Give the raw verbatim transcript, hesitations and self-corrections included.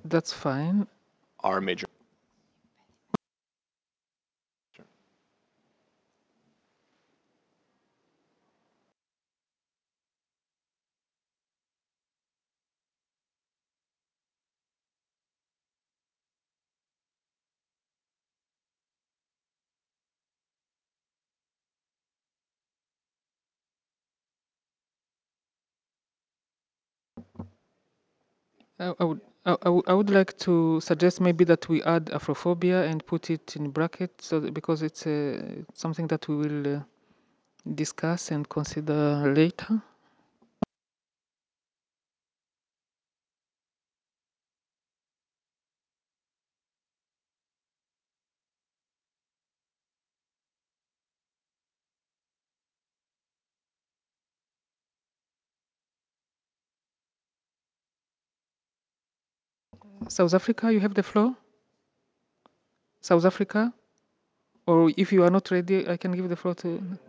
That's fine. Are major. I, I would I, I would I would like to suggest maybe that we add Afrophobia and put it in bracket, so that, because it's uh, something that we will uh, discuss and consider later. South Africa, you have the floor. South Africa, or if you are not ready, I can give the floor to.